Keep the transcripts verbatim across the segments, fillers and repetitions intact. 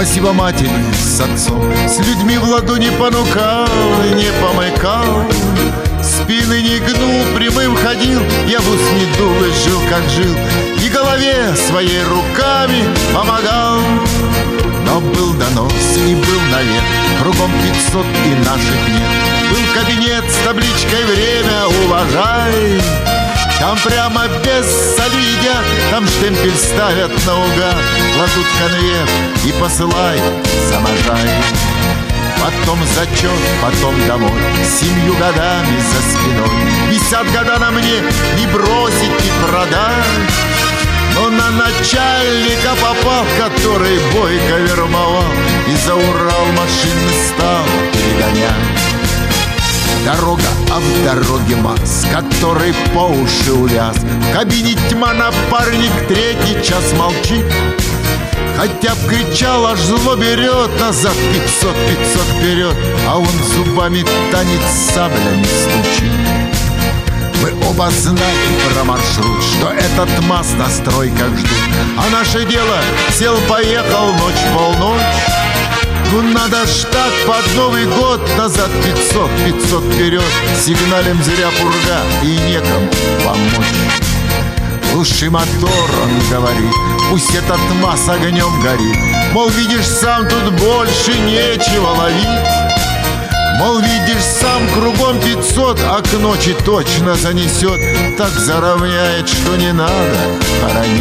Спасибо матери с отцом, с людьми в ладу не понукал и не помыкал. Спины не гнул, прямым ходил, я в ус не дул и жил, как жил, и голове своей руками помогал. Но был донос и был навет, кругом пятьсот и наших нет. Был кабинет с табличкой «Время, уважай». Там прямо без солидя, там штемпель ставят наугад, кладут конверт и посылай, заможай. Потом зачет, потом домой, семью годами за спиной. Висят года на мне, не бросить, не продать. Но на начальника попал, который бойко вермовал, и за Урал машины стал перегонять. Дорога, а в дороге Макс, который по уши увяз. В кабине тьма, напарник третий час молчит. Хотя б кричал, аж зло берет. Назад пятьсот, пятьсот вперед, а он зубами танец саблями стучит. Мы оба знали про маршрут, что этот МАЗ на стройках ждут. А наше дело сел-поехал ночь-полночь. Ну надо ж так под Новый год. Назад пятьсот, пятьсот вперед, сигналем зря пурга и некому помочь. Глуши мотор, он говорит, пусть этот МАЗ огнем горит. Мол, видишь, сам тут больше нечего ловить. Мол, видишь, сам кругом пятьсот, а к ночи точно занесет. Так заровняет, что не надо хоронить.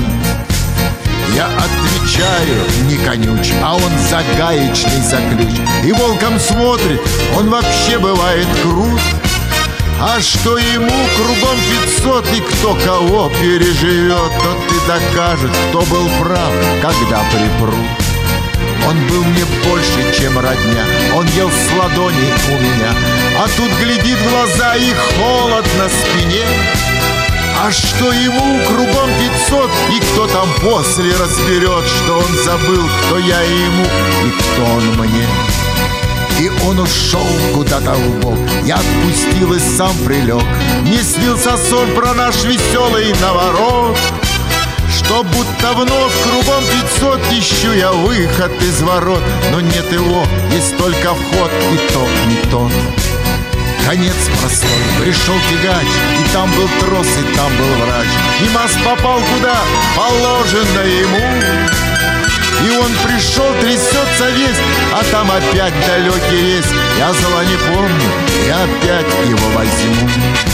Я отвечаю, не конюч, а он за гаечный за ключ. И волком смотрит, он вообще бывает крут. А что ему кругом пятьсот, и кто кого переживет, тот и докажет, кто был прав, когда припрут. Он был мне больше, чем родня, он ел с ладони у меня, а тут глядит в глаза и холод на спине. А что ему кругом пятьсот, и кто там после разберет, что он забыл, кто я ему и кто он мне. И он ушел куда-то вбок, я отпустил и сам прилег. Мне снился сон про наш веселый наворот, что будто вновь кругом пятьсот ищу я выход из ворот. Но нет его, есть только вход, и тот не тот. Конец простой, пришел тягач, и там был трос, и там был врач. И МАЗ попал куда положено ему. И он пришел, трясется весь, а там опять далекий рейс. Я зла не помню, и опять его возьму.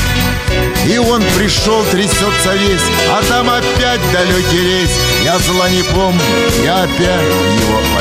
И он пришел, трясется весь, а там опять далекий рейс. Я зла не помню, я опять его возьму.